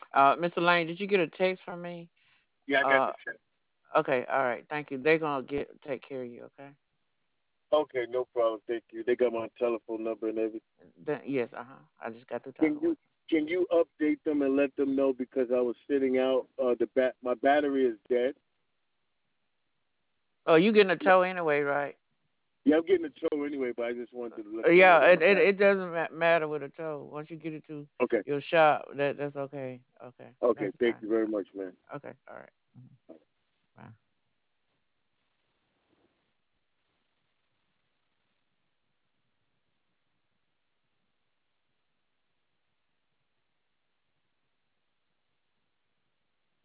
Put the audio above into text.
Mr. Lane, did you get a text from me? Yeah, I got Uh, the check. okay, all right, thank you. They're gonna take care of you, okay? Okay, no problem. Thank you. They got my telephone number and everything. Yes, I just got through Can talking you with them. can you update them and let them know because I was sitting out. My battery is dead. Oh, you getting a tow anyway, right? Yeah, I'm getting a tow anyway, but I just wanted to let them know Yeah, that my it battery. doesn't matter with a tow. Once you get it to Okay. your shop, that's okay. Okay, Okay. that's Thank fine. you very much, man. Okay, all right. Mhm.